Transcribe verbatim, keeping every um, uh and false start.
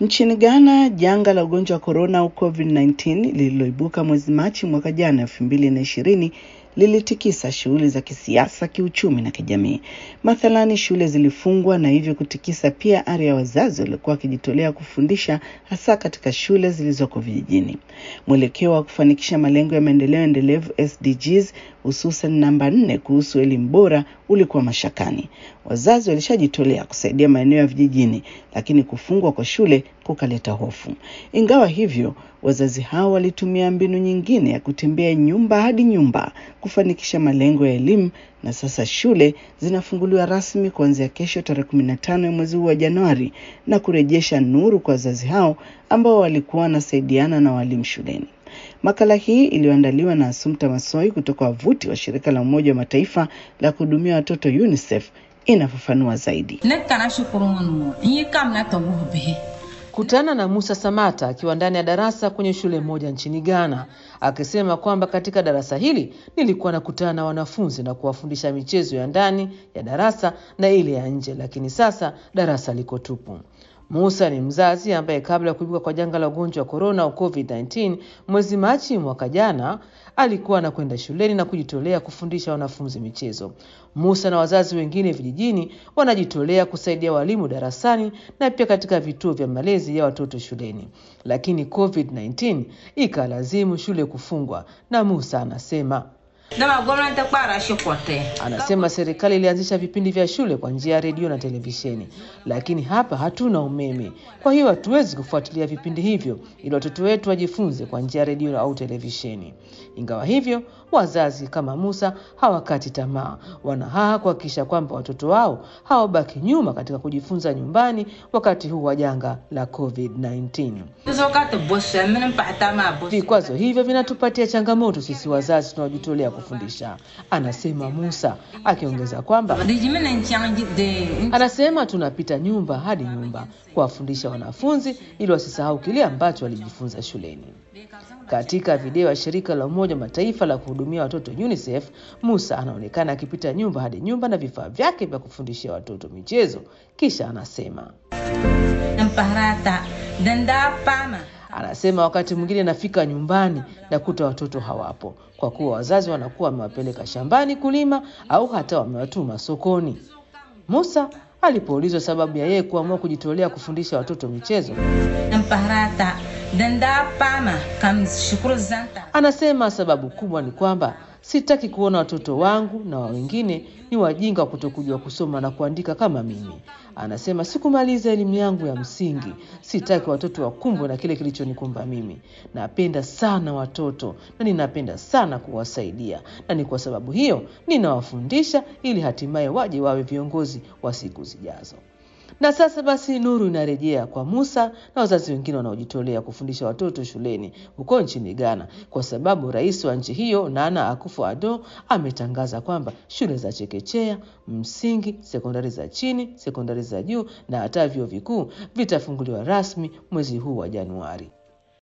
Nchini Ghana, janga la ugonjwa wa corona au COVID kumi na tisa lililoibuka mwezi Machi mwaka jana elfu mbili na ishirini lilitikisa shughuli za kisiasa, kiuchumi na kijamii. Mathalani, shule zilifungwa na hivyo kutikisa pia ari ya wazazi waliokuwa wakijitolea kufundisha, hasa katika shule zilizoko vijijini. Mwelekeo wa kufanikisha malengo ya maendeleo endelevu S D Gs, hususan namba nne kuhusu elimu bora, ulikuwa mashakani. Wazazi walishajitolea kusaidia maeneo ya vijijini, lakini kufungwa kwa shule kukaleta hofu. Ingawa hivyo, wazazi hao walitumia mbinu nyingine ya kutembea nyumba hadi nyumba kufanikisha malengo ya elimu, na sasa shule zinafunguliwa rasmi kuanzia kesho tarehe kumi na tano ya mwezi huu wa Januari, na kurejesha nuru kwa wazazi hao ambao walikuwa wanasaidiana na walimu shuleni. Makala hii iliyoandaliwa na Assumpta Massoi kutoka wavuti wa shirika la Umoja wa Mataifa la kuhudumia watoto UNICEF inafafanua zaidi. Kutana na Musa Samata akiwa ndani ya darasa kwenye shule moja nchini Ghana, akisema kwamba katika darasa hili nilikuwa nakutana na wanafunzi na kuwafundisha michezo ya ndani ya darasa na ile ya nje, lakini sasa darasa liko tupu. Musa ni mzazi ambaye kabla ya kuibuka kwa janga la ugonjwa wa corona au COVID kumi na tisa mwezi Machi mwaka jana alikuwa anakwenda shuleni na kujitolea kufundisha wanafunzi michezo. Musa na wazazi wengine vijijini wanajitolea kusaidia walimu darasani na pia katika vituo vya malezi ya watoto shuleni. Lakini COVID kumi na tisa ikalazimu shule kufungwa, na Musa anasema Anasema serikali ilianzisha vipindi vya shule kwa njia ya redio na televisheni, lakini hapa hatuna umeme. Kwa hiyo hatuwezi kufuatilia vipindi hivyo ili watoto wetu wajifunze kwa njia ya redio au televisheni. Ingawa hivyo, wazazi kama Musa hawakati tamaa. Wanahaha kuhakikisha kwamba watoto wao hawabaki nyuma katika kujifunza nyumbani wakati huu wa janga la COVID kumi na tisa. Vikwazo hivyo vinatupatia changamoto sisi wazazi tunaojitolea kufundisha, anasema Musa, akiongeza kwamba anasema tunapita nyumba hadi nyumba kuwafundisha wanafunzi ili wasisahau kile ambacho walijifunza shuleni. Katika video ya shirika la Umoja wa Mataifa la kuhudumia watoto UNICEF, Musa anaonekana akipita nyumba hadi nyumba na vifaa vyake vya kufundishia watoto michezo, kisha anasema Anasema wakati mwingine nafika nyumbani na kuta watoto hawapo, kwa kuwa wazazi wanakuwa wamewapeleka shambani kulima au hata wamewatuma sokoni. Musa alipoulizwa sababu ya yeye kuamua kujitolea kufundisha watoto michezo, anasema sababu kubwa ni kwamba sitaki kuona watoto wangu na wa wengine ni wajinga kutokujua kusoma na kuandika kama mimi. Anasema sikumaliza elimu yangu ya msingi, sitaki watoto wakumbwe na kile kilichonikumba mimi. Napenda sana watoto na ninapenda sana kuwasaidia, na ni kwa sababu hiyo ninawafundisha ili hatimaye waje wawe viongozi wa siku zijazo. Na sasa basi nuru inarejea kwa Musa na wazazi wengine wanaojitolea kufundisha watoto shuleni huko nchini Ghana, kwa sababu rais wa nchi hiyo Nana Akufo-Addo ametangaza kwamba shule za chekechea, msingi, sekondari za chini, sekondari za juu na hata vyuo vikuu vitafunguliwa rasmi mwezi huu wa Januari.